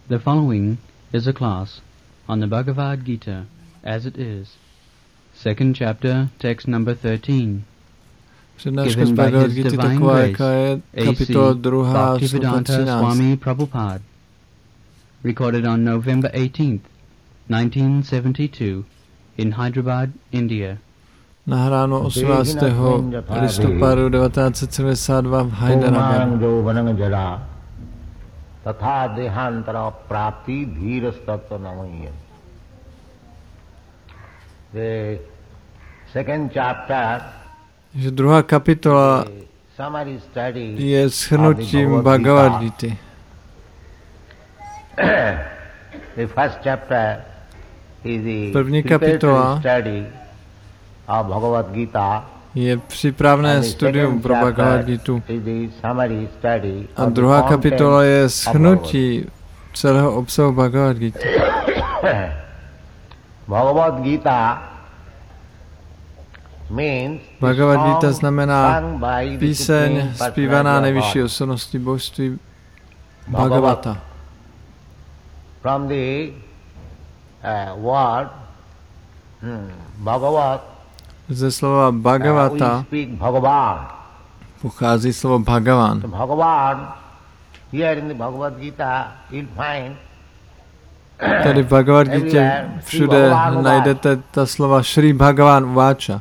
The following is a class on the Bhagavad Gita as it is, second chapter, text number 13. Přednáška z Bhagavad Gita taková, jaká je kapitola 2, Bhaktivedanta Swami Prabhupada. Recorded on November 18th, 1972, in Hyderabad, India. Nahráno 18. listopadu 1972 v Hyderabadu. तथा देहांतर प्राप्ति धीर तत्व नमः. The second chapter, že druhá kapitola je shrnutím Bhagavad Gity. The first chapter is the první kapitola study of Bhagavad Gita. Je přípravné studium pro Bhagavad Gitu. A druhá kapitola je shrnutí celého obsahu Bhagavad Gita. Bhagavad Gita znamená píseň zpívaná nejvyšší osobností božství Bhagavata. From the word Bhagavat, ze slova Bhagavata pochází slovo Bhagavan. Tady v Bhagavad Gita všude najdete ta slova Shri Bhagavan Uvacha.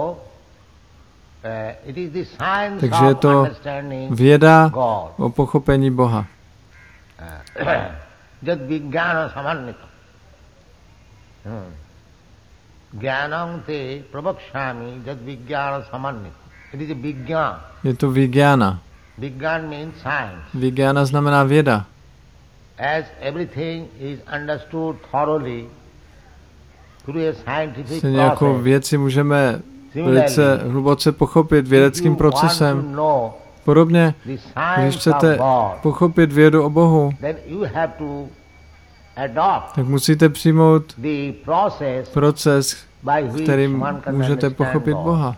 Takže je to věda o pochopení Boha. Jnanam te pravakshami jad vijnana samannit. It is a vijnana. Je to vijnana. Vijnana means science. Vijnana znamená věda. As everything is understood thoroughly through a scientific process. Jako věci můžeme velice hluboce pochopit vědeckým procesem. Podobně, když chcete pochopit vědu o Bohu, tak musíte přijmout proces, kterým můžete pochopit Boha.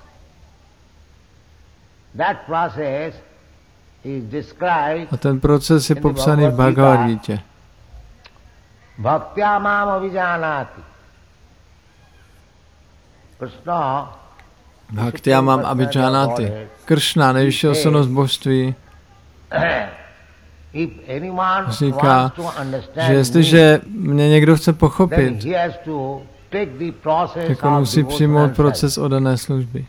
A ten proces je popsaný v Bhagavad Gita. Bhaktyamam abhijanati. Kršna, nejvyšší osobnost božství, říká, že jestliže mě někdo chce pochopit, tak on musí přijmout proces oddané služby.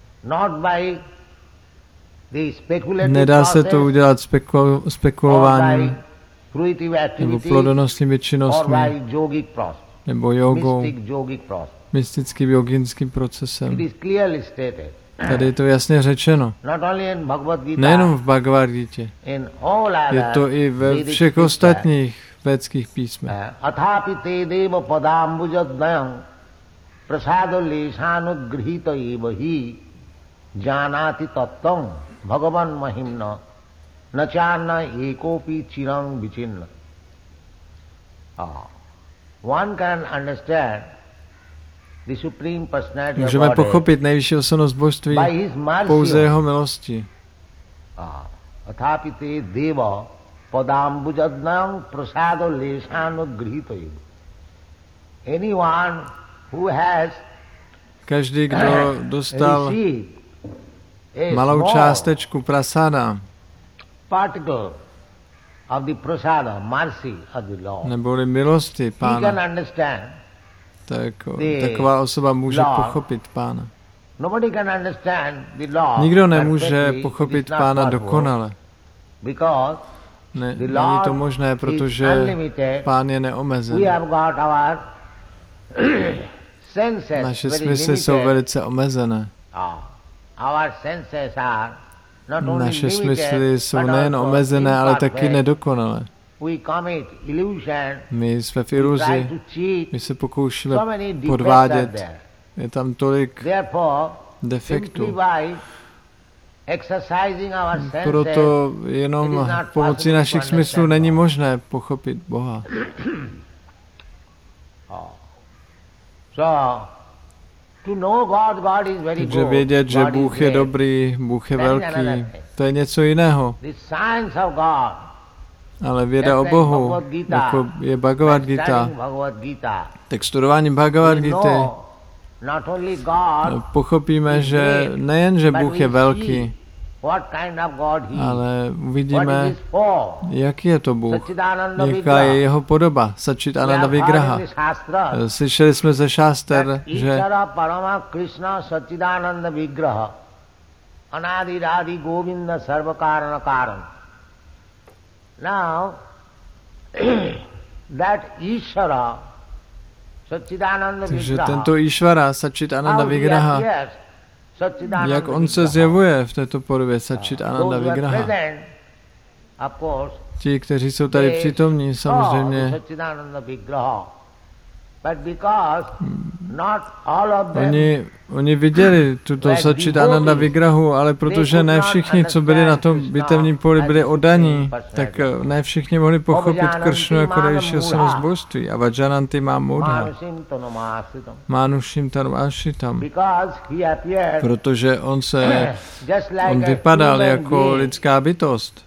Nedá se to udělat spekulováním nebo plodonosnými činnostmi nebo jogou, mystickým joginským procesem. Tady je to jasně řečeno. Nejenom v Bhagavad Gita. Je to i ve všech ostatních védských písmech. Athapi te deva padambujadayam prasado lesanugrhita evahi janati tattvam bhagavan mahimna nachana ekopi chirang vichinna. One can understand můžeme pochopit nejvyšší osobnost božství pouze jeho milostí. Každý, kdo dostal malou částečku prasada, neboli milosti Pána, taková osoba může pochopit Pána. Nikdo nemůže pochopit Pána dokonale. Není to možné, protože Pán je neomezený. Naše smysly jsou velice omezené. Naše smysly jsou nejen omezené, ale taky nedokonalé. My jsme v iluzi, my se pokoušíme podvádět. Je tam tolik defektů. Proto jenom pomocí našich smyslů není možné pochopit Boha. Takže vědět, že Bůh je dobrý, Bůh je velký, to je něco jiného. Ale věda o Bohu, jako je Bhagavad Gita, tak studováním Bhagavad Gita pochopíme, že nejen, že Bůh je velký, ale uvidíme, jaký je to Bůh, jaká je jeho podoba, Satchitananda Vigraha. Slyšeli jsme ze šáster, že Anadi Govinda Sarvakarana Karan. Now, that Ishvara, Satchidananda takže Vigraha, tento Ishvara, Satchitananda Vigraha, jak on se zjevuje v této podobě, Satchitananda Vigraha. Ti, kteří jsou tady přítomní, samozřejmě, oni viděli tuto Satchitananda Vigrahu, ale protože ne všichni, co byli na tom bitevním poli, byli oddaní, tak ne všichni mohli pochopit Kršnu jako nejvyšší osobnost božství. A Vajananti má Mudha. Manushim Tanum Ashitam. Protože on vypadal jako lidská bytost.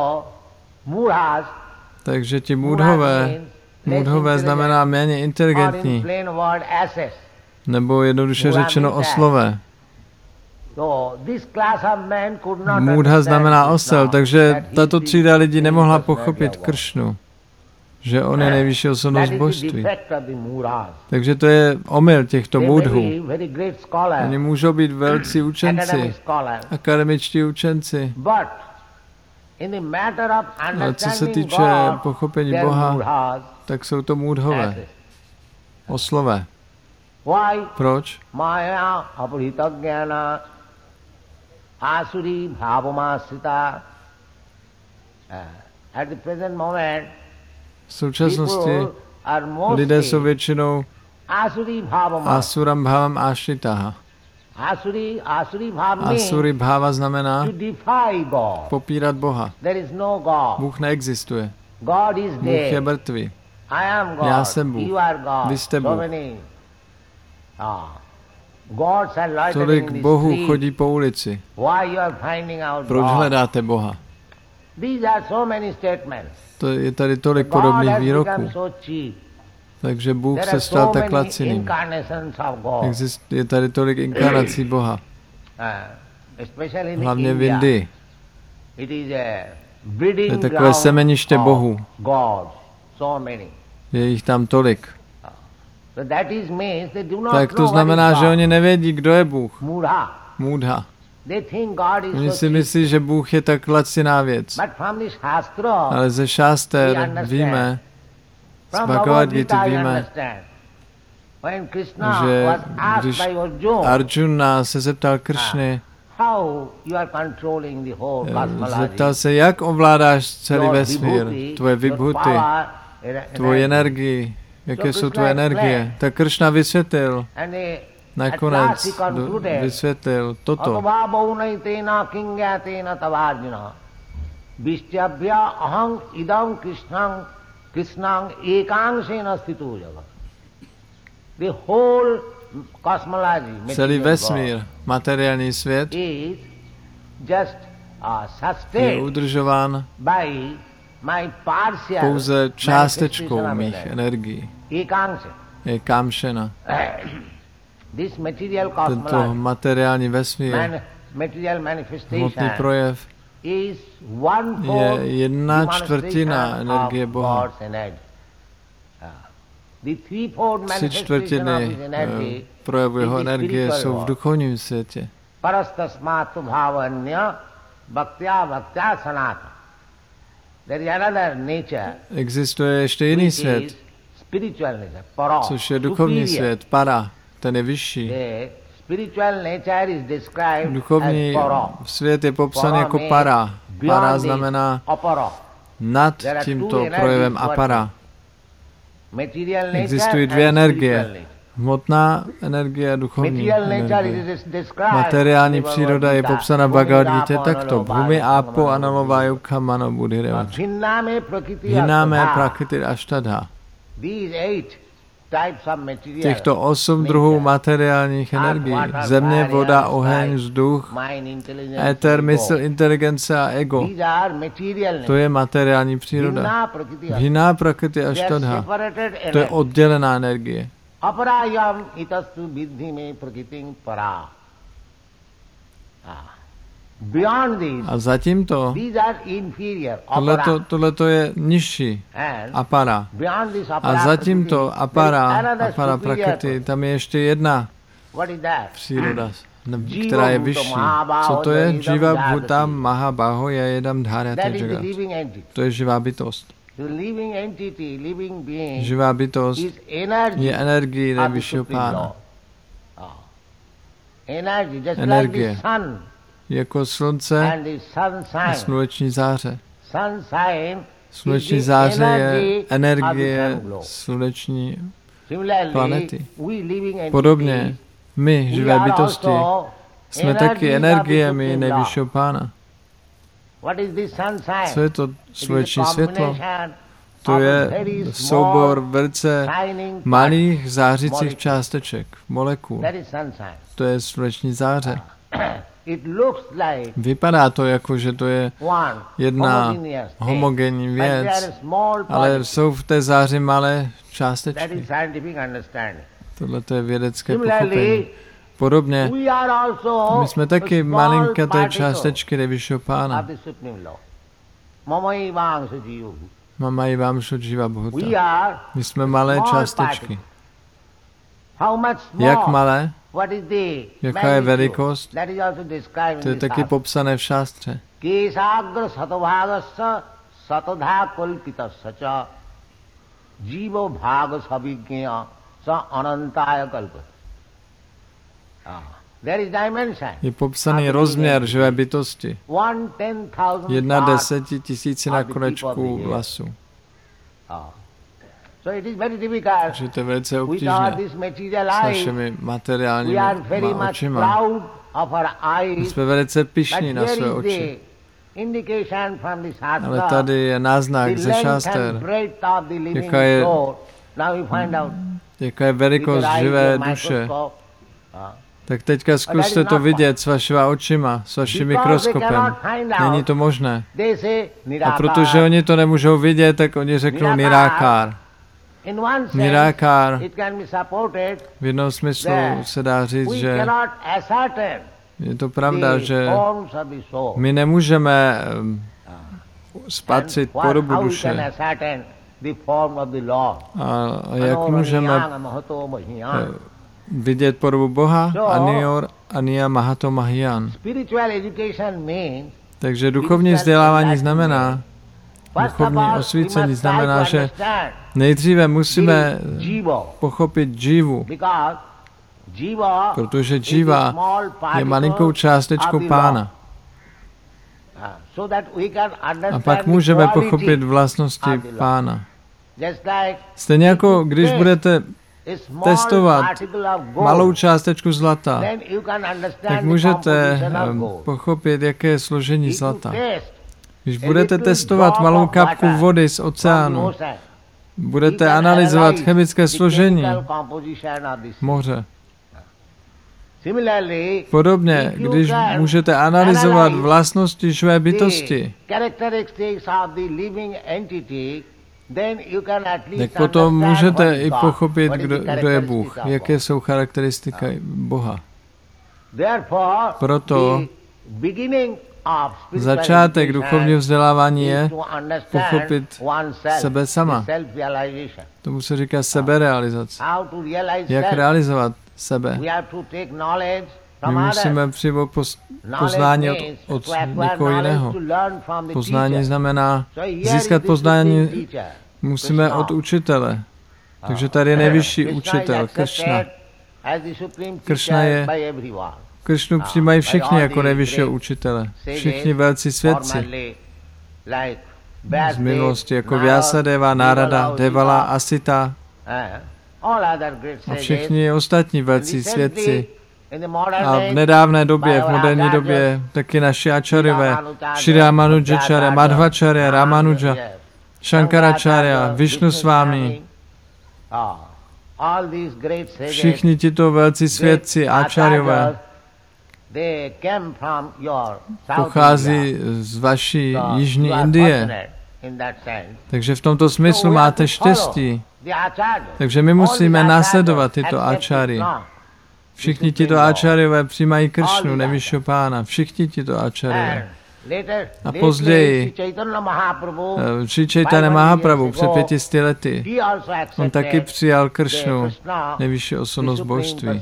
Takže ti Mudhové znamená méně inteligentní, nebo jednoduše řečeno oslové. Mudha znamená osel, takže tato třída lidí nemohla pochopit Kršnu, že on je nejvyšší osobnost božství. Takže to je omyl těchto Mudhů. Oni můžou být velcí učenci, akademičtí učenci. Ale co se týče pochopení Boha, tak jsou to Mudhové, oslové. Proč? V současnosti lidé jsou většinou Asuram Bhavam Ashitaha. Asuri bhava znamená popírat Boha. Bůh neexistuje. Bůh je mrtvý. Já jsem Bůh. Vy jste Bůh. Tolik Bohů chodí po ulici. Proč hledáte Boha? Je tady tolik podobných výroků. Takže Bůh se stal tak laciným. Je tady tolik inkarnací Boha. Hlavně v Indii. Je takové semeniště Bohů. Je jich tam tolik. Tak to znamená, že oni nevědí, kdo je Bůh. Mudha. Oni si myslí, že Bůh je tak laciná věc. Ale ze šáster víme, z Bhagavad Gita víme, že když Arjuna se zeptal Kršny, zeptal se, jak ovládáš celý vesmír, tvoje vibhuty, tvoji energii, jaké jsou tvoje energie. Tak Kršna vysvětlil, nakonec vysvětlil toto. Krishnang ekangsena sthitu jagat. The whole cosmology, celý vesmír, materiální svět, je udržován pouze částečkou mých energií. Ekamšena. Tento materiální vesmír, hmotný projev, je 1/4 energie Boha. 3/4 projevu jeho energie jsou v duchovním světě. Existuje ještě jiný svět, což je duchovní svět, para, ten je vyšší. Duchovní svět je popsán jako para. Para znamená nad tímto projevem apara. Existují dvě energie. Hmotná energie a duchovní energie. Materiální příroda je popsána v Bhagavad Gita takto. Bhumi apo analovajuka mano buddhireva. Hiname prakriti ashtadha. těchto 8 druhů materiálních energií. Země, voda, oheň, vzduch, éter, mysl, inteligence a ego. To je materiální příroda. Bhina prakriti aštadha. To je oddělená energie. A zatímto tohleto je nižší apara. A zatímto apara prakriti, tam je ještě jedna příroda, která je vyšší. Co to je? Jiva bhuta mahabhaho jedam dharate jagat. To je živá bytost. Živá bytost je energií nejvyššího pána. Energie. Jako slunce a sluneční záře. Sluneční záře je energie sluneční planety. Podobně my, živé bytosti, jsme taky energiemi nejvyššího pána. Co je to sluneční světlo? To je soubor velice malých zářících částeček, molekul. To je sluneční záře. Vypadá to jako, že to je jedna homogenní věc, ale jsou v té záři malé částečky. Tohle je vědecké pochopení. Podobně, my jsme taky malinké částečky nejvyššího pána. Mama Ivamšu Jiva Bhuta. My jsme malé částečky. Jak malé? Jaká je velikost? To je taky popsané v šástře. Je popsaný rozměr živé bytosti. 1/10 na konečku vlasu. Takže to je velice obtížné s našimi materiálními očima. My jsme velice pyšní na své oči. Ale tady je náznak ze šáster, jaká je velikost živé duše. Tak teďka zkuste to vidět s vašima očima, s vaším mikroskopem. Není to možné. A protože oni to nemůžou vidět, tak oni řeknou Nirákár. Nirákár v jednom smyslu se dá říct, že je to pravda, že my nemůžeme spatřit podobu duše. A jak můžeme vidět podobu Boha? Anior, Ania, Mahato, Mahian. Takže duchovní vzdělávání znamená, duchovní osvícení znamená, že nejdříve musíme pochopit Jivu, protože Jiva je malinkou částečkou pána. A pak můžeme pochopit vlastnosti pána. Stejně jako když budete testovat malou částečku zlata, tak můžete pochopit, jaké je složení zlata. Když budete testovat malou kapku vody z oceánu, budete analyzovat chemické složení moře. Podobně, když můžete analyzovat vlastnosti živé bytosti, tak potom můžete i pochopit, kdo je Bůh, jaké jsou charakteristiky Boha. Proto začátek duchovního vzdělávání je pochopit sebe sama. Tomu se říká seberealizace. Jak realizovat sebe? My musíme přijmout poznání od někoho jiného. Poznání znamená získat poznání musíme od učitele. Takže tady je nejvyšší učitel, Kršna. Kršna je Kršnu přijímají všichni jako nejvyššího učitele. Všichni velcí svědci z minulosti, jako Vyasadeva, Narada, Devala, Asita a všichni ostatní velcí svědci. A v nedávné době, v moderní době, taky naši ačarové, Šri Ramanujacharya, Madhvacharya, Ramanuja, Shankaracharya, Vishnu Swami, all these great sages, Všichni tito velcí svědci, áčáriové, they came from your South pochází India. z vaší So jižní you are Indie. fortunate in that sense. Takže v tomto smyslu So we have to máte štěstí. follow the acharyas. Takže my All musíme these následovat acharyas tyto accept áčáry. Krishna. Všichni tito áčáriové přijímají Kršnu, Nejvyššího Pána. Všichni tito áčáriové. A později Šri Chaitanya Mahaprabhu před 500 lety, on taky přijal Kršnu, nejvyšší osobnost božství.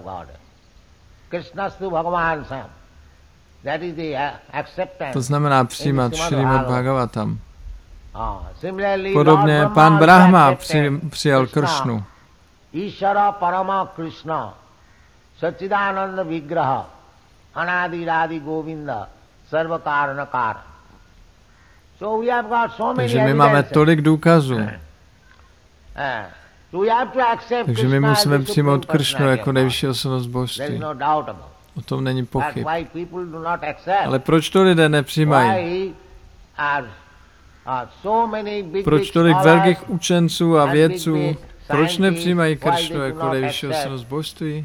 To znamená přijímat Šrimad Bhagavatam. Podobně pán Brahma přijal Kršnu. Ishara Parama Krishna Sachidananda Vigraha Anadi Radi Govinda Sarva Karana Kara. So we have got so many Takže my máme tolik důkazů. Takže my musíme přijmout Kršnu jako nejvyšší osobnost božství. O tom není pochyb. Ale proč to lidé nepřijímají? Proč tolik velkých učenců a vědců, proč nepřijímají Kršnu jako nejvyšší osobnost božství?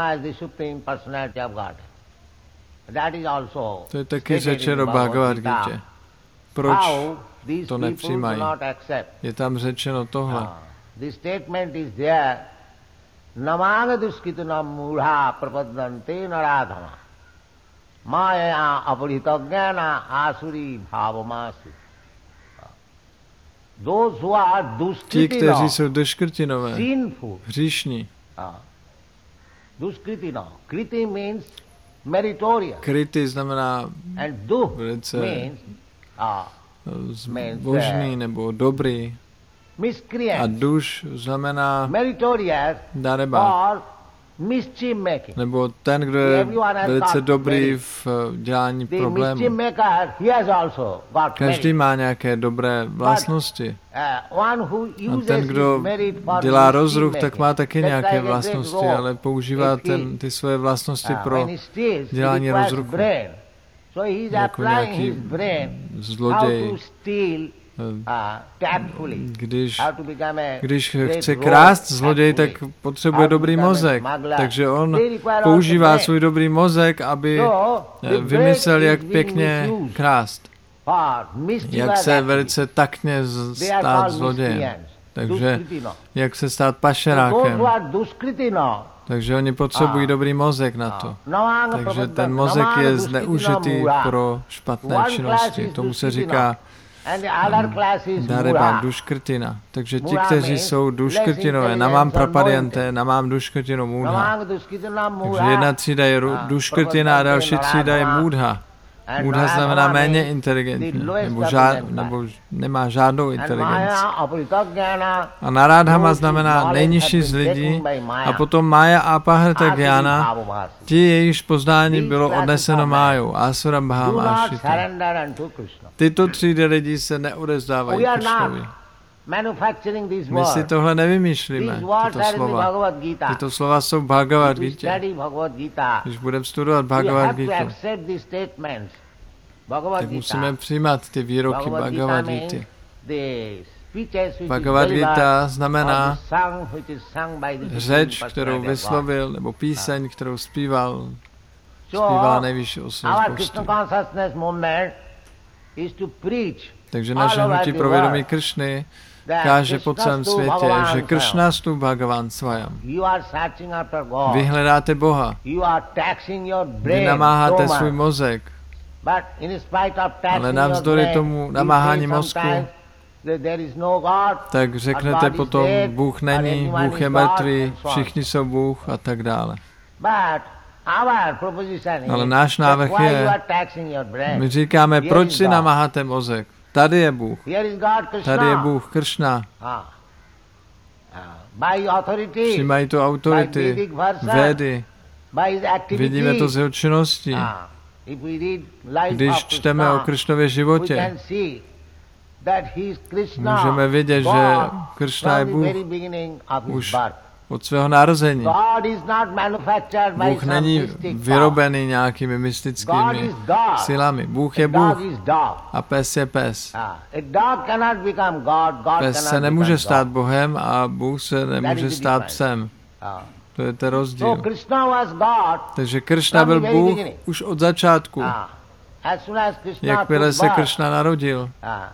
To je taky řečeno v Bhagavad Gita. Proč to nepřijímají? Je tam řečeno tohle. This statement is there. Namanga duskitunam mudha prapadante naradhama. Maya apuritagyana asuri bhavamasu. Those who are Ti, kteří duskritino, jsou duškrtinové, sinful. hříšní. Duskritino. Kriti means meritorious. Kriti znamená And duh velice means zbožný nebo dobrý. A miscreant. duš znamená Meritorious darebák. or mischief making. Nebo ten, kdo je velice dobrý v dělání The problémů. mischief maker, he has also got Každý merit. má nějaké dobré vlastnosti. One who A uses ten, his kdo merit for dělá mischief rozruch, tak making, má taky that's nějaké like a great vlastnosti, rogue. ale používá A king. ty svoje vlastnosti pro When he steals, he dělání requires rozruchu. brain. So he is Jako applying nějaký his brain how zloděj. to steal tactfully. Když How to become a Když great chce rogue krást zloděj, tak tactfully. potřebuje dobrý mozek. Takže on používá svůj dobrý mozek, aby vymyslel, jak pěkně krást. Jak se velice taktně stát zlodějem. Takže jak se stát pašerákem. Takže oni potřebují dobrý mozek na to. Takže ten mozek je zneužitý pro špatné činnosti. Tomu se říká darebák, duškrtina. Takže ti, kteří jsou duškrtinové, namám prapadiante, namám duškrtinu můdha. Takže jedna třída je duškrtina a další třída je můdha. Můdha znamená méně inteligentní, nebo nemá žádnou inteligenci. A narádhama znamená nejnižší z lidí a potom Mája a Pahrta Gyana, ti jejichž poznání bylo odneseno Májou, Asuram Bham Ashita. Tyto třídy lidí se neodezdávají Kršnovi. My si tohle nevymýšlíme, tyto slova. Tyto slova jsou v Bhagavad Gita. Když budeme studovat Bhagavad Gita, tak musíme přijímat ty výroky Bhagavad Gita. Bhagavad Gita znamená řeč, kterou vyslovil, nebo píseň, kterou zpívala nejvyšší osobnost božství. Takže naše hnutí pro vědomí Kršny káže po celém světě, že Kršnastu Bhagavan Svayam. Vy hledáte Boha. Vy namáháte svůj mozek. Ale navzdory tomu namáhání mozku, tak řeknete potom, Bůh není, Bůh je mrtvý, všichni jsou Bůh a tak dále. Ale náš návrh je, my říkáme, proč si namáháte mozek? Tady je Bůh. Tady je Bůh, Kršna. Přijímají to autority, Védy. Vidíme to z jeho činností. Když čteme o Kršnově životě, můžeme vidět, že Kršna je Bůh už od svého narození. God is not manufactured by Bůh some není mystic power. vyrobený nějakými God mystickými is God. silami. Bůh je A dog Bůh is dog. a pes je pes. A dog cannot become God. God Pes cannot se nemůže become stát God. Bohem a Bůh se nemůže the stát difference. psem. To je ten So rozdíl. Krishna was God. Takže Kršna from byl the very Bůh beginning. už od začátku. As soon as Krishna Jakmile took se birth, Kršna narodil,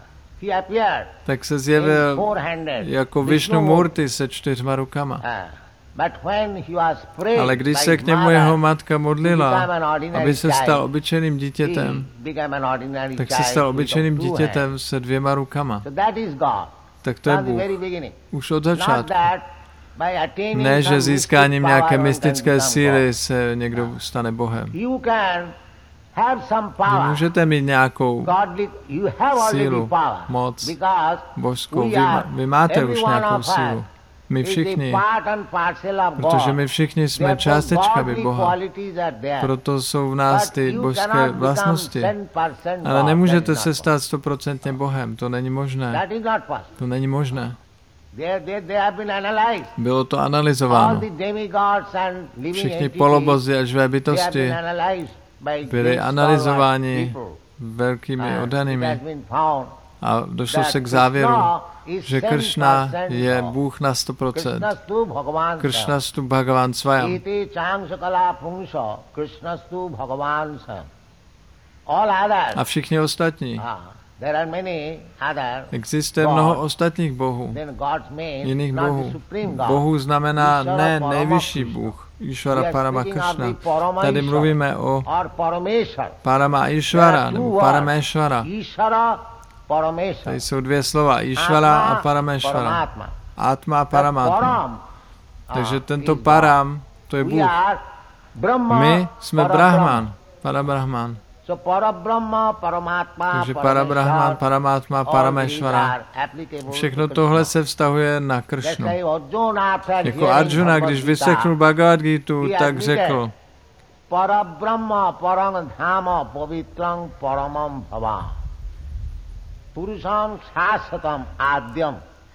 he appeared tak se in zjevil four-handed jako Vishnu Murti se 4 rukama. But when he was prayed Ale když by se his k němu mother, jeho matka modlila, become an ordinary aby se stal child. obyčejným He dítětem, became an ordinary tak se child stal with obyčejným two hands. dítětem se 2 rukama. So that is God. Tak to je From the Bůh. very beginning. Už od Not začátku. that by attaining Ne, some že získáním mystic nějaké power one can mystické become síly God. se někdo stane Bohem. You can have some Vy power. můžete mít nějakou Godly, you have already sílu, power. moc, Because božskou. we are, Vy máte every už one nějakou of us sílu. My is a všichni, part and parcel of God. protože my všichni jsme Therefore, částečkami godly Boha. qualities are there. Proto jsou v nás But ty you božské cannot become vlastnosti. 10% Ale God. nemůžete That is se not stát 100% Bohem. To není možné. That is not possible. To není možné. They have been analyzed. Bylo to All analyzováno. the demigods and living Všichni entities, polobozy a živé they have bytosti been analyzed by byli great analyzováni stalwart people. velkými It has oddanými been found a došlo that se k závěru, Krishna is že Kršna 10% je God. Bůh na 100%. Krishnastu Bhagavan Kršnastu Bhagavan Svayam. Iti Changsakala Pungsa Krishnastu Bhagavan Sam. All others. A všichni ostatní. There are many other. Existuje mnoho ostatních bohů, Then God's means jiných not the bohů. supreme God. Bohů znamená Ishvara ne Parama nejvyšší Krishna. Bůh, We Ishvara are Parama speaking of Krishna. the Parama Tady Ishvara mluvíme o or Parameshwar. Parama There Ishvara are two nebo words. Parameshvara. Ishvara, Parameshwar. Tady jsou 2 slova, Ishvara a Atma, Parameshvara. Paramatma. Atma a That Paramatma. Param, Takže tento is God. Param, to je We Bůh. are Brahma, My jsme Parabrahma. Brahman, Parabrahman. So Parabrahma, Paramatma, Takže Parabrahman, Paramatma, all Parameshvara. these are applicable Všechno to tohle Krishna. se vztahuje na That's Kršnu. why Arjuna, after Jako hearing Arjuna, Bhagavad když Gita, vyslechnul Bhagavad Gita, he tak admitted, řekl, Parabrahma, Parang Dhama, Pavitrang, Paramam Bhava. Purusham Shasatam Adyam.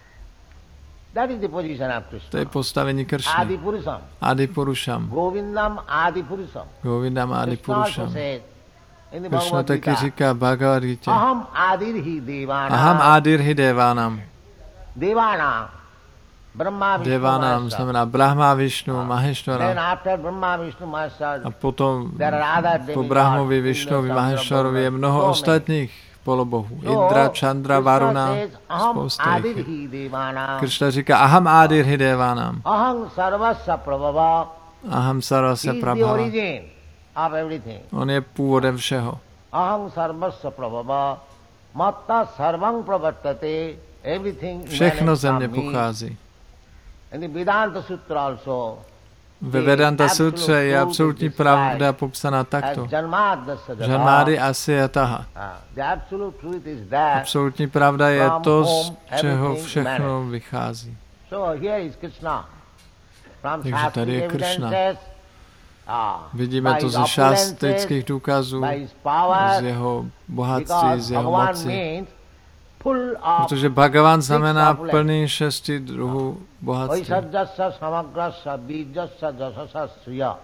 That is the position of to je Krishna. postavení Adi Kršny. Purusham. Adi Purusham. Govindam Adi Purusham. Govindam Adi Krishna also Purusham. said in the Kršna Bhagavad taky Gita, říká v Bhagavad Gita. Aham Adirhi Devana. Aham Adirhi Devanam. Devana. Brahma Vishnu Devanam Maheshwar. znamená Brahma, Vishnu, Then Maheshwara. after Brahma Vishnu Maheshwar, A potom there are other po demigods, Brahmovi, Indra, Vishnovi, Chandra, Maheshwarovi je mnoho so many. ostatních polobohů. So, Indra, Chandra, Krishna Varuna, says, Aham spousta jich. Adirhi Devana. Kršna říká Aham Adirhi Devanam. Aham Sarvasya Prabhava. Aham He Sarvasya is the Prabhava. origin of everything. On je původem všeho. Aham Sarvasya Prabhava. Matta Sarvang Pravartate. Everything Všechno emanates ze mě from me. pochází. In the Vedanta Sutra also, Ve Vedanta Sutře je absolutní pravda popsaná takto. as Janmadasya Jada. Janmády Asyataha. The absolute truth is that. Absolutní pravda je to, z From čeho everything všechno emanates. vychází. So here is Krishna. From Takže tady je Shastric Krishna. evidences, Vidíme by to his ze opulences, šastrických důkazů, by his power, z jeho bohatství, because z jeho Bhagavan moci. means full of Protože Bhagavan znamená opulence. plný 6 druhů bohatství. Vaisarjasya samagrasya bíjasya jasasya sriya.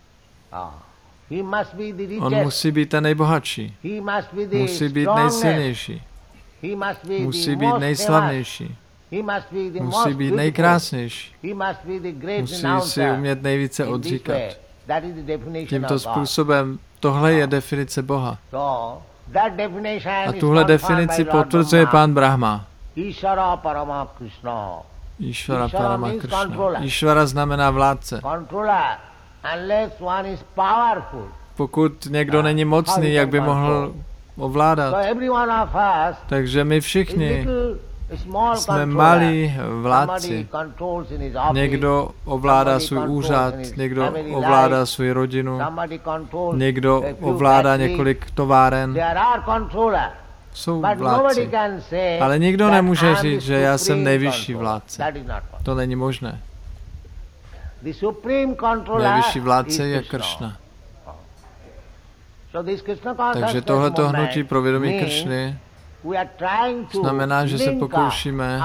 He must be the On richest. musí být ten nejbohatší, He must be the musí být strongest. nejsilnější, He must be musí the být most famous. nejslavnější, He must be the most musí být beautiful. nejkrásnější, He must be the great musí si renouncer. umět nejvíce In this odříkat. way, that is the definition Tímto of God. způsobem tohle je definice Boha. So, that definition A is tuhle confirmed definici by Lord potvrzuje Brahma. pán Brahma. Ishvara Parama Krishna. Ishvara Ishvara Parama means Krishna. controller. Ishvara znamená vládce. Controller. Unless one is powerful. Pokud někdo není mocný, jak by mohl So ovládat? every one of us Takže my is všichni little small jsme controller. malí Somebody vládci. controls in his office. Někdo ovládá somebody svůj controls úřad, in his někdo family ovládá life, svou rodinu, somebody controls někdo a few ovládá factories. několik továren. There are controllers. Jsou But nobody vládci. can say Ale nikdo that nemůže I am říct, the že já jsem supreme nejvyšší controller. vládce. That is not possible. To není možné. The supreme controller Nejvyšší vládce is je Krishna. Kršna. So this Krishna consciousness Takže tohleto movement hnutí pro vědomí means Kršny Znamená, že se pokoušíme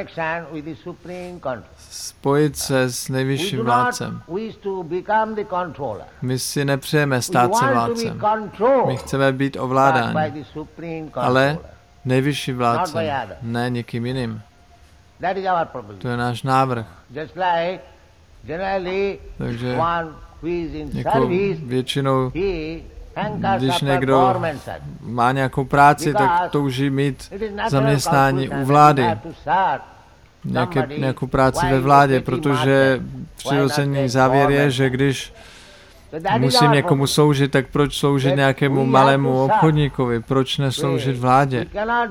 spojit se s nejvyšším vládcem. My si nepřejeme stát se vládcem. My chceme být ovládáni, ale nejvyšším vládcem, ne někým jiným. To je náš návrh. Takže jako většinou, když někdo má nějakou práci, tak touží mít zaměstnání u vlády. Nějakou práci ve vládě, protože přirozený závěr je, že když musím někomu sloužit, tak proč sloužit nějakému malému obchodníkovi? Proč nesloužit vládě?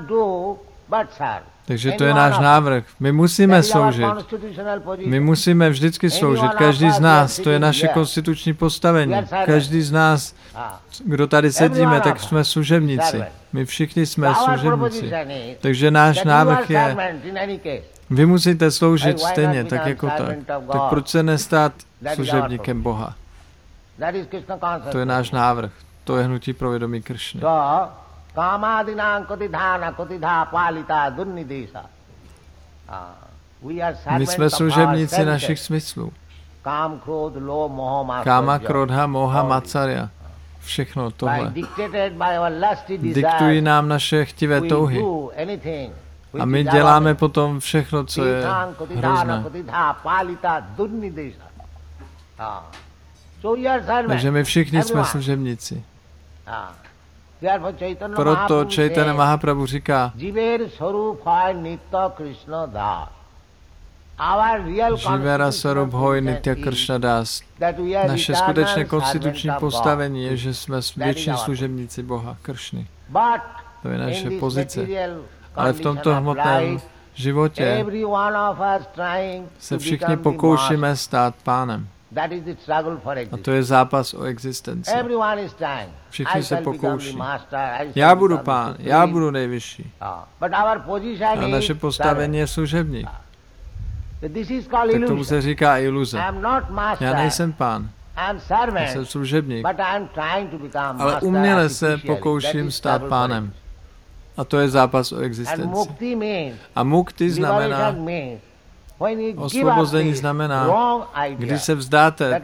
Takže to je náš návrh. My musíme sloužit. My musíme vždycky sloužit. Každý z nás, to je naše konstituční postavení. Každý z nás, kdo tady sedíme, tak jsme služebníci. My všichni jsme služebníci. Takže náš návrh je, vy musíte sloužit stejně, tak jako tak. Tak proč se nestát služebníkem Boha? To je náš návrh. To je hnutí pro vědomí Kršny. My jsme služebníci našich smyslů. Káma, krodha, moha, macarya. Všechno tohle. Diktují nám naše chtivé touhy. A my děláme potom všechno, co je hrozné. Takže my všichni jsme služebníci. Proto Chaitanya Mahaprabhu říká, Živera Sarup Hoj Nitya Krishna Das. Naše skutečné konstituční postavení je, že jsme věční služebníci Boha, Kršny. To je naše pozice. Ale v tomto hmotném životě se všichni pokoušíme stát pánem. A to je zápas o existenci. Všichni se pokouší. Já budu pán, já budu nejvyšší. A naše postavení je služebník. Tak tomu se říká iluze. Já nejsem pán. Já jsem služebník. Ale uměle se pokouším stát pánem. A to je zápas o existenci. A mukti znamená, osvobození znamená, když se vzdáte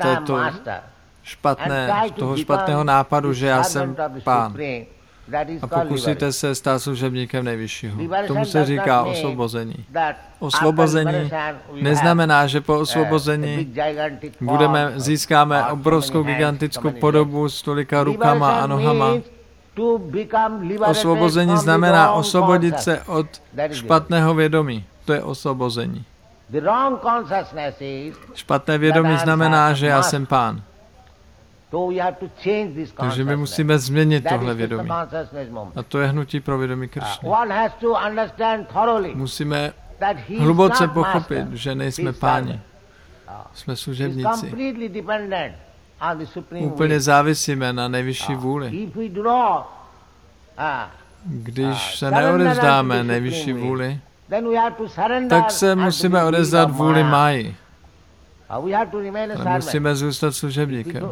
toho špatného nápadu, že já jsem pán, a pokusíte se stát služebníkem nejvyššího. Tomu se říká osvobození. Osvobození neznamená, že po osvobození získáme obrovskou gigantickou podobu s tolika rukama a nohama. Osvobození znamená osvobodit se od špatného vědomí. To je osvobození. Špatné vědomí znamená, že já jsem pán. Takže my musíme změnit tohle vědomí. A to je hnutí pro vědomí Kršny. Musíme hluboce pochopit, že nejsme páni. Jsme služebníci. Úplně závisíme na nejvyšší vůli. Když se neodevzdáme nejvyšší vůli, tak se musíme odevzdat vůli Máji. Ale musíme zůstat služebníkem.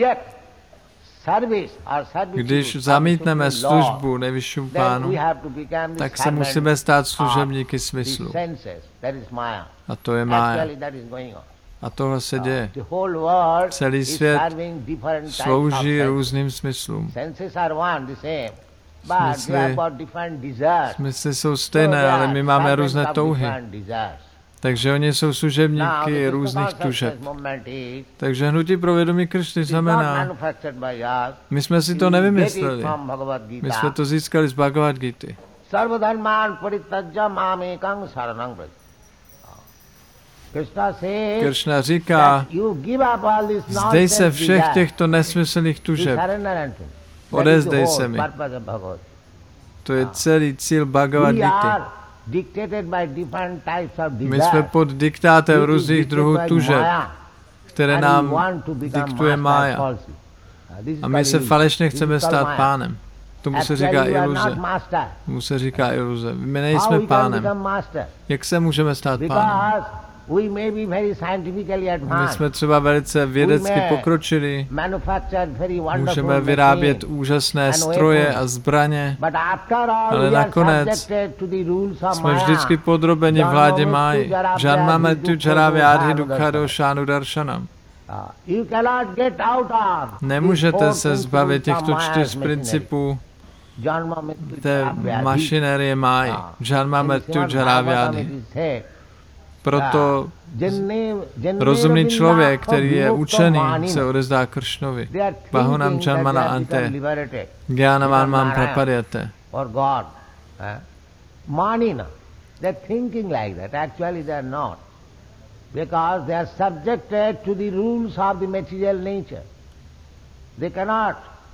Když zamítneme službu nejvyššímu pánu, tak se musíme stát služebníky smyslu. A to je Mája. A tohle se děje. Celý svět slouží různým smyslům. Smysly jsou stejné, ale my máme různé touhy. Takže oni jsou služebníky různých tužeb. Takže hnutí pro vědomí Kršny znamená, my jsme si to nevymysleli. My jsme to získali z Bhagavad Gity. Kršna říká, vzdej se všech těchto nesmyslných tužeb. Odezdej se mi. To je celý cíl Bhagavad Gita. My jsme pod diktátem různých druhů tužeb, které nám diktuje Mája. A my se falešně chceme stát pánem. Tomu se říká iluze. Tomu se říká iluze. My nejsme pánem. Jak se můžeme stát pánem? we may be very scientifically My advanced. jsme třeba velice vědecky pokročili, Manufacture very wonderful můžeme vyrábět machines. úžasné stroje a zbraně, But after all, ale we are nakonec subjected to the rules of jsme Maya. vždycky podrobeni vládě máji. Žánma Mritu Jaravyádhi Dukkha Šánu Darshanam. You cannot get out of Nemůžete these se four zbavit principles těchto of Maya's 4 machinery. principů Janma Mritu té Jaravyádhi. mašinérie máji. Žánma Mritu Jaravyádhi. Proto rozumný člověk, který je učený, se odevzdá Kršnovi. Bahunam Janmana Ante Gyanavan Mam Prapadyate. For God. Manina. They're thinking like that. Actually they are not. Because they are subjected to the rules of the material nature. They cannot.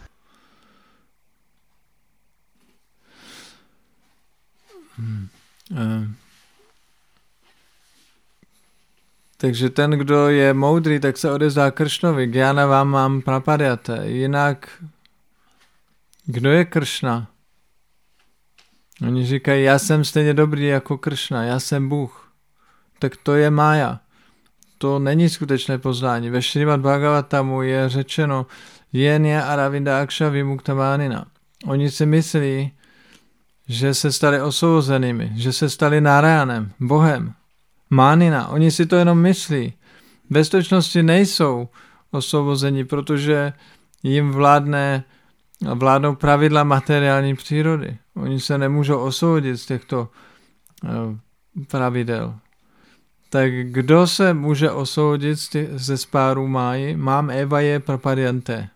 Takže ten, kdo je moudrý, tak se odevzdá Kršnovi. Gyana vám mám prapadyate. Jinak, kdo je Kršna? Oni říkají, já jsem stejně dobrý jako Kršna, já jsem Bůh. Tak to je mája. To není skutečné poznání. Ve Šrimad Bhagavatamu je řečeno Jenya Aravinda Aksha Vimuktamanina. Oni si myslí, že se stali osvobozenými, že se stali Narayanem, Bohem. Mánina, oni si to jenom myslí. Ve skutečnosti nejsou osvobozeni, protože jim vládnou pravidla materiální přírody. Oni se nemůžou osvobodit z těchto pravidel. Tak kdo se může osvobodit ze spáru máji? Mám Eva je prapadyante.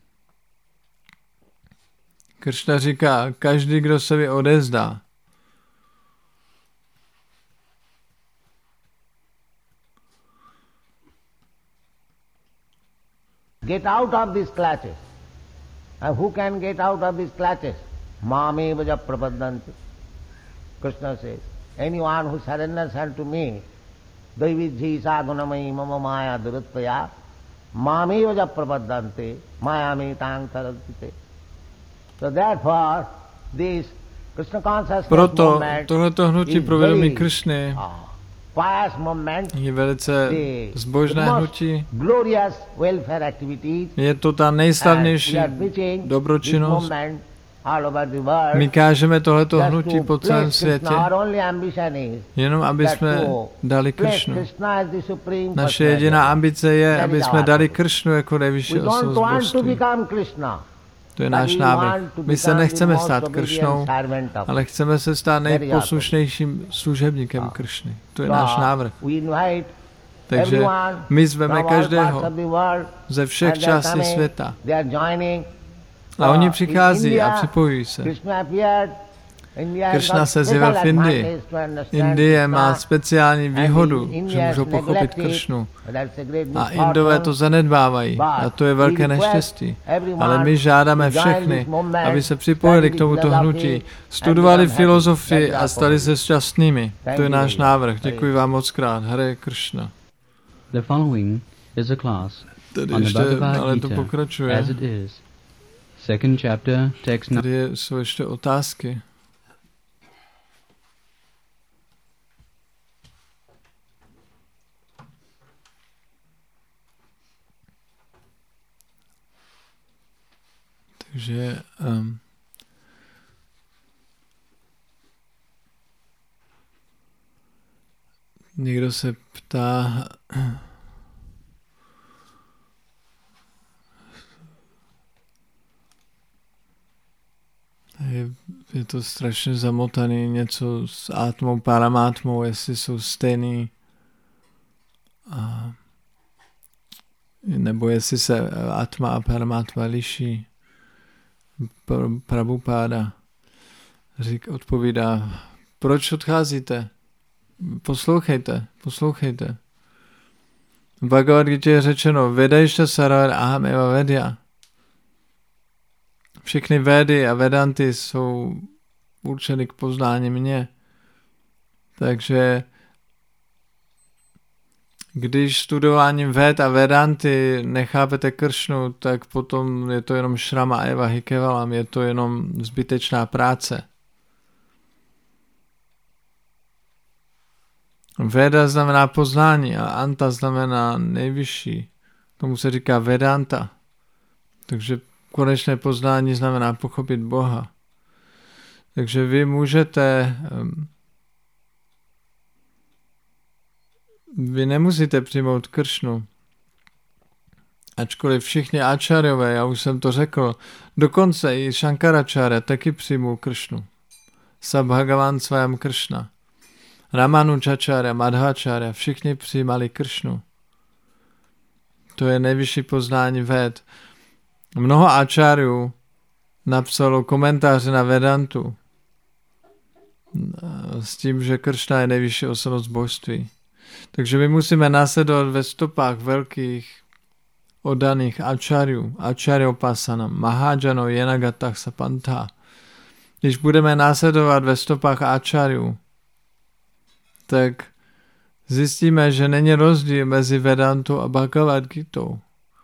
Kršna říká, každý, kdo se mi odevzdá. Get out of these clutches. And who can get out of these clutches? Mame vaja prapadanti. Krishna says, anyone who surrenders unto me, daividhi sagunamai mama maya duratpaya, mame vaja prapadanti, maya me tang taradite. So therefore, this Krishna consciousness Proto movement tohleto hnutí is pro vědomí very Kršny pious movement, je velice the zbožné most hnutí. glorious welfare activities. Je to ta And nejslavnější we are preaching this dobročinnost. movement all over the world. My kážeme tohleto Just hnutí to po celém place světě, Krishna. Our only ambition is jenom aby that jsme to dali place Kršnu. Krishna as the supreme Naše personality. jediná ambice je, That aby is jsme our dali purpose. Kršnu jako nejvyšší We don't osobu want to božství. become Krishna. To je but náš we návrh. want to My se become nechceme the most stát obedient Kršnou, servant of ale chceme se stát That is our nejposlušnějším služebníkem Kršny. To je náš návrh. We invite Takže everyone my zveme from all parts každého of the world, ze všech and they are částí coming, světa. they are joining. A oni In přichází India, a připojují se. Krishna appeared. India has Kršna got se special zjevil v Indii. advantage to understand Indie má Krishna. speciální výhodu, And že India můžou has pochopit neglected it. Kršnu. That's a great A misfortune. Indové to zanedbávají. A to je velké neštěstí. Ale my žádáme všechny, aby se připojili k tomuto hnutí, studovali filozofii a stali se šťastnými. To je náš návrh. Děkuji vám moc krát. Hare Kršna. The following is a class Tady on the ještě, Bhagavad ale to Gita pokračuje. as it is. Second chapter, text Tady jsou ještě otázky. Takže někdo se ptá, je to strašně zamotaný něco s átmou, paramátmou, jestli jsou stejný, nebo jestli se atma a paramátma liší. Prabhupáda odpovídá, proč odcházíte? Poslouchejte. V Bhagavad Gita je řečeno, Vedajšta Sarar Aham Eva Vedya. Všechny Védy a Vedanty jsou určeny k poznání mě. Takže když studováním Véd a Vedanty nechápete Kršnu, tak potom je to jenom Šrama Eva Hikevalam, je to jenom zbytečná práce. Veda znamená poznání a anta znamená nejvyšší. Tomu se říká Vedanta. Takže konečné poznání znamená pochopit Boha. Takže vy můžete, vy nemusíte přijmout Kršnu. Ačkoliv všichni áčáryové, já už jsem to řekl, dokonce i Šankaračárya taky přijmul Kršnu. Sabhagavan Svayam Kršna. Ramanujačárya, Madhvačárya, všichni přijímali Kršnu. To je nejvyšší poznání Véd. Mnoho áčáryů napsalo komentáře na Vedantu s tím, že Kršna je nejvyšší osobnost božství. Takže my musíme následovat ve stopách velkých oddaných áčáryů, áčáryopasana, mahajano jenagatah sapantha. Když budeme následovat ve stopách áčáryů, tak zjistíme, že není rozdíl mezi Vedantou a Bhagavad Gitou.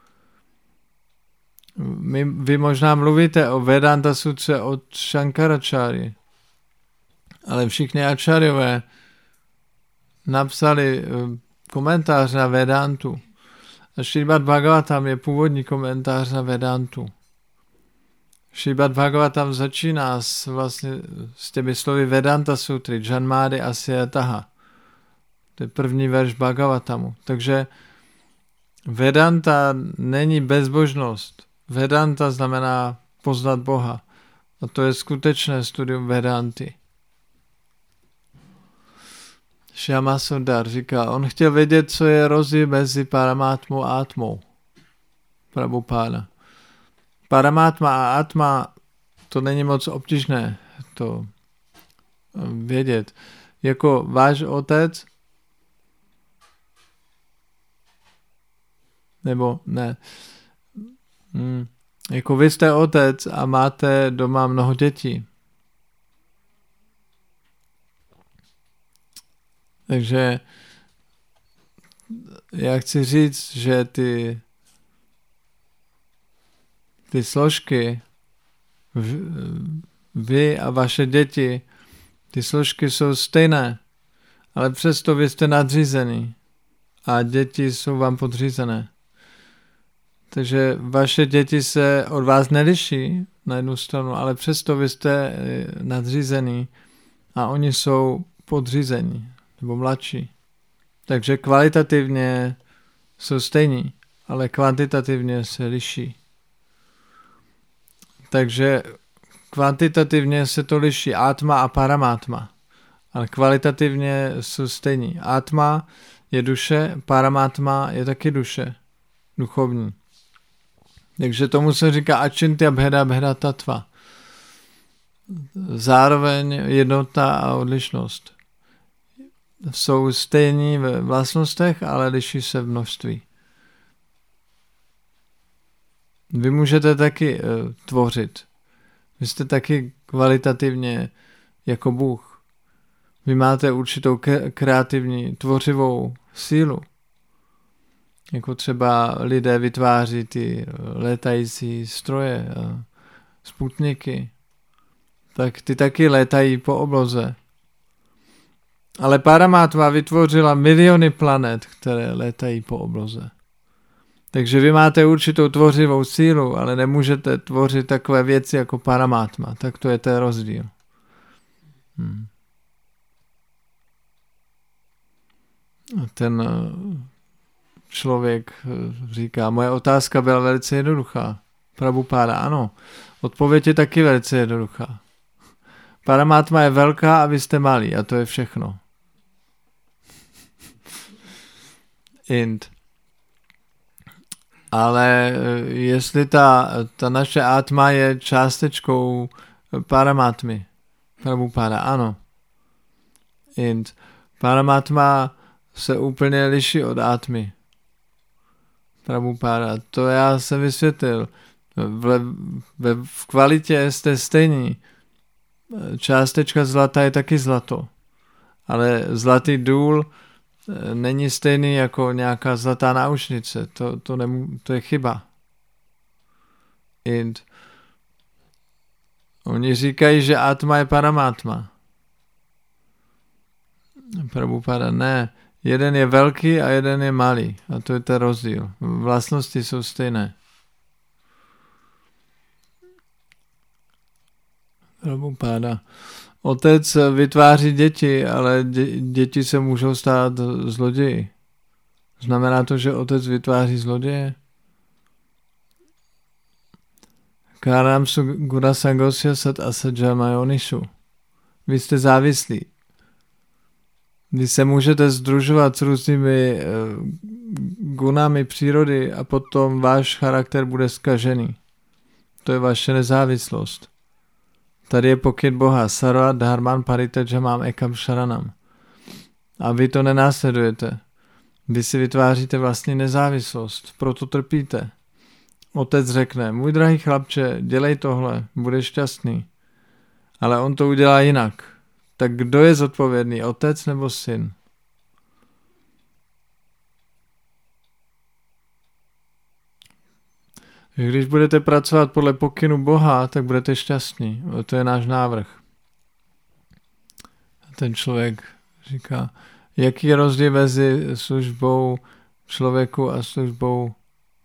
Vy možná mluvíte o Vedanta sutře od Šankaračáry, ale všichni áčáryové napsali komentář na Vedantu. A Šrimad Bhagavatam je původní komentář na Vedantu. Šrimad Bhagavatam začíná s těmi slovy Vedanta sutry, Janmády Asyataha. To je první verš Bhagavatamu. Takže Vedanta není bezbožnost. Vedanta znamená poznat Boha. A to je skutečné studium Vedanty. Shyama Sundar říká, on chtěl vědět, co je rozdíl mezi Paramátmou a Atmou. Prabhupáda. Paramátma a Atma, to není moc obtížné to vědět. Jako váš otec, nebo ne, jako vy jste otec a máte doma mnoho dětí. Takže já chci říct, že ty složky, vy a vaše děti, ty složky jsou stejné, ale přesto vy jste nadřízený a děti jsou vám podřízené. Takže vaše děti se od vás neliší na jednu stranu, ale přesto vy jste nadřízený a oni jsou podřízení nebo mladší. Takže kvalitativně jsou stejní, ale kvantitativně se liší. Takže kvantitativně se to liší Atma a Paramátma, ale kvalitativně jsou stejní. Atma je duše, Paramátma je taky duše, duchovní. Takže tomu se říká Achintya bheda bheda tattva. Zároveň jednota a odlišnost. Jsou stejní ve vlastnostech, ale liší se v množství. Vy můžete taky tvořit. Vy jste taky kvalitativně jako Bůh. Vy máte určitou kreativní, tvořivou sílu. Jako třeba lidé vytváří ty létající stroje, sputniky. Tak ty taky létají po obloze. Ale Paramátma vytvořila miliony planet, které létají po obloze. Takže vy máte určitou tvořivou sílu, ale nemůžete tvořit takové věci jako Paramátma. Tak to je ten rozdíl. Ten člověk říká, moje otázka byla velice jednoduchá. Prabhupáda, ano. Odpověď je taky velice jednoduchá. Paramátma je velká a vy jste malí a to je všechno. Ale jestli ta naše átma je částečkou Paramátmy, Prabhupáda, ano. Paramátma se úplně liší od átmy. Prabhupáda, to já jsem vysvětlil. V kvalitě jste stejní. Částečka zlata je taky zlato. Ale zlatý důl není stejný jako nějaká zlatá náušnice. To je chyba. Oni říkají, že atma je paramátma. Prabhupada, ne. Jeden je velký a jeden je malý. A to je ten rozdíl. Vlastnosti jsou stejné. Prabhupada. Otec vytváří děti, ale děti se můžou stát zloději. Znamená to, že otec vytváří zloděje? Káram su guna sangosya sat asadja mayonisu. Vy jste závislí. Vy se můžete sdružovat s různými gunami přírody a potom váš charakter bude zkažený. To je vaše nezávislost. Tady je pokyn Boha. Sarva dharman paritejamam ekam sharanam. A vy to nenásledujete. Vy si vytváříte vlastní nezávislost. Proto trpíte. Otec řekne, můj drahý chlapče, dělej tohle, budeš šťastný. Ale on to udělá jinak. Tak kdo je zodpovědný, otec nebo syn? Když budete pracovat podle pokynu Boha, tak budete šťastní. To je náš návrh. Ten člověk říká, jaký je rozdíl mezi službou člověku a službou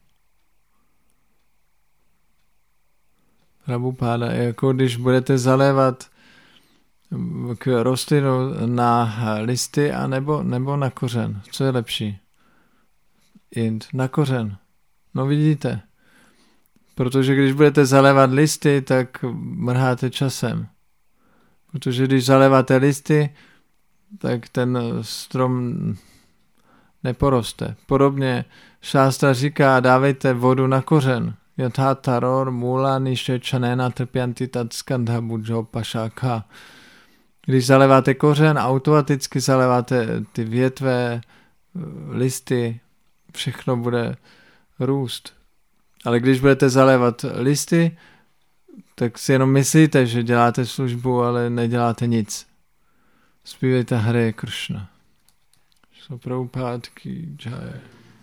Prabhupáda. Jako když budete zalévat k rostlinu na listy a nebo na kořen. Co je lepší? Na kořen. No vidíte. Protože když budete zalévat listy, tak mrháte časem. Protože když zaléváte listy, tak ten strom neporoste. Podobně šástra říká, dávejte vodu na kořen. Yatha taror mula nishechanena trpyanti tatskandha budžo pašáka. Když zaléváte kořen, automaticky zaléváte ty větve, listy, všechno bude růst. Ale když budete zalévat listy, tak si jenom myslíte, že děláte službu, ale neděláte nic. Zpívejte Hare Krishna. So Prabhupada ki jai.